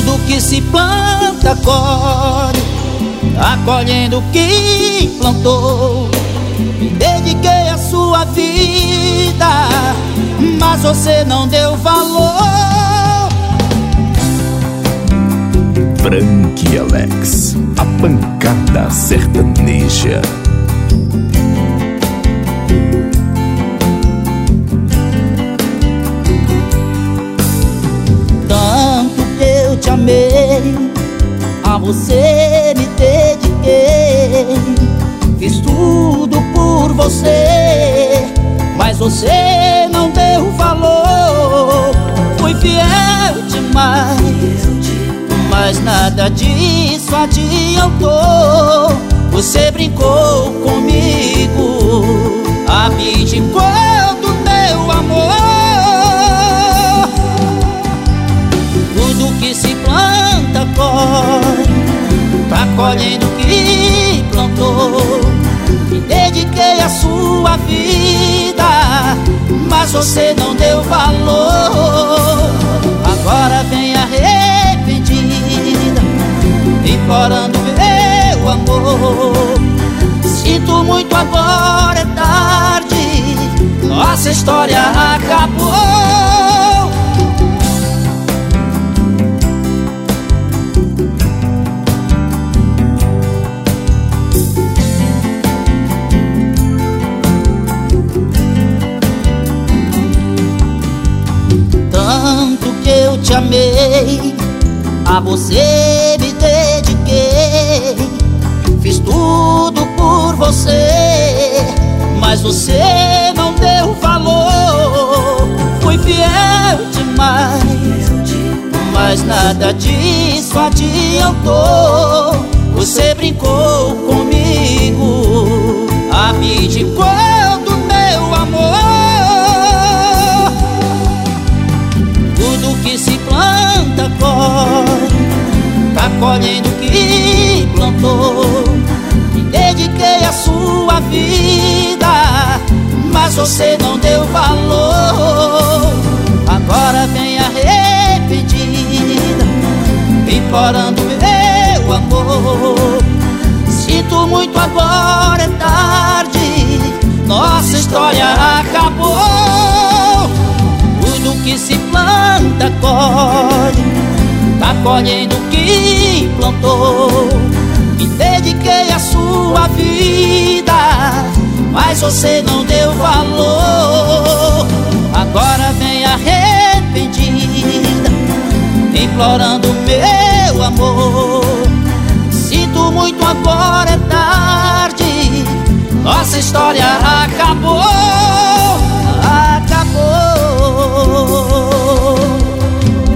Tudo que se planta colhe, tá colhendo o que plantou. Me dediquei à sua vida, mas você não deu valor. Frank e Alex, a pancada sertaneja. Tanto que eu te amei, a você me dediquei, fiz tudo por você, mas você não deu valor. Fui fiel demais, mas nada disso adiantou. Você brincou comigo, abdicou do meu amor. Tudo que se planta colhe, tá colhendo o que plantou. Me dediquei à sua vida, mas você não deu valor. Agora vem arrependida, implorando meu amor. Sinto muito, agora é tarde, nossa história acabou. Tanto que eu te amei, a você me dediquei, fiz tudo por você, mas você não deu valor. Fui fiel demais, mas nada disso adiantou. Você brincou comigo, abdicou do meu amor. Tudo que se planta colhe, tá colhendo o que plantou. Me dediquei à sua vida, mas você não deu valor. Agora vem arrependida, implorando meu amor. Sinto muito, agora é tarde, nossa história acabou. Tudo que se planta colhe, tá colhendo o que plantou. Me dediquei à sua vida, mas você não deu valor. Agora vem arrependida, implorando meu amor. Sinto muito, agora é tarde, nossa história acabou.